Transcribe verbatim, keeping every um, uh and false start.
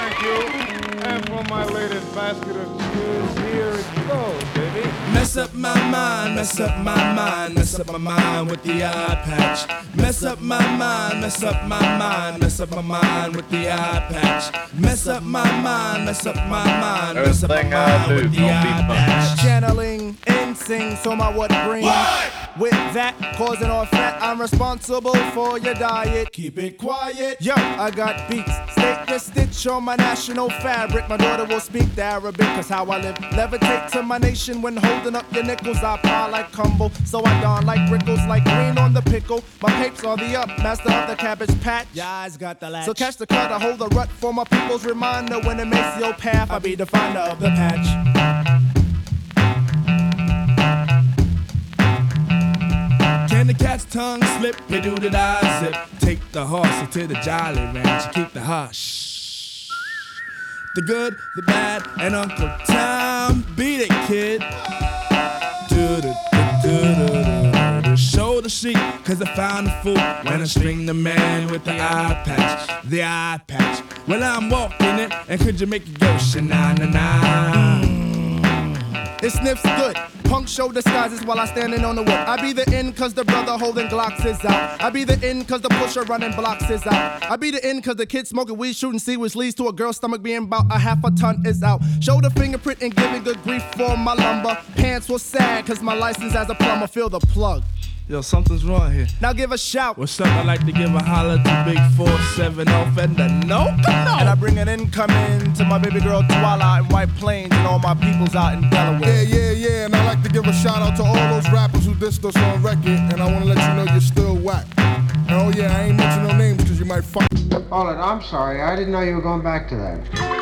thank you. And for my latest basket of cheers, here it goes, baby. Mess up my mind, mess up my mind, mess up my mind with the eye patch. Mess up my mind, mess up my mind, mess up my mind with the eye patch. Mess up my mind, mess up my mind, mess up my mind with the eye patch. Channeling and sing, so my what brings. What? With that causing all fat, I'm responsible for your diet. Keep it quiet. Yo, I got beats, stake the stitch on my national fabric. My daughter will speak the Arabic, cause how I live. Levitate to my nation when holding up your nickels. I pile like Cumble, so I don like Rickles, like green on the pickle. My papes on the up, master of the cabbage patch. Your eyes got the latch. So catch the cut, I hold the rut for my people's reminder. When it makes your path, I be the finder of the patch. Can the cat's tongue slip? He do the die zip. Take the horse into the Jolly Ranch. Keep the hush. The good, the bad, and Uncle Tom. Beat it, kid. Do do do do do. Show the sheep, cause I found the fool. When I string the man with the eye patch. The eye patch. Well, I'm walking it, and could you make it go sha-na-na-na? It sniffs good. Punk show disguises while I standing on the whip. I be the in cause the brother holding Glocks is out. I be the in cause the pusher running blocks is out. I be the in cause the kid smoking weed shooting seed which leads to a girl's stomach being about a half a ton is out. Show the fingerprint and giving good grief for my lumber. Pants was sad cause my license as a plumber. Feel the plug. Yo, something's wrong here. Now give a shout. What's up? I'd like to give a holler to Big four seven off and the no, no. And I bring an incoming to my baby girl Twala in White Plains and all my peoples out in Delaware. Yeah, yeah, yeah. And I like to give a shout out to all those rappers who dissed us on record. And I want to let you know you're still whack. And oh yeah, I ain't mention no names because you might fuck. Hold it, I'm sorry. I didn't know you were going back to that.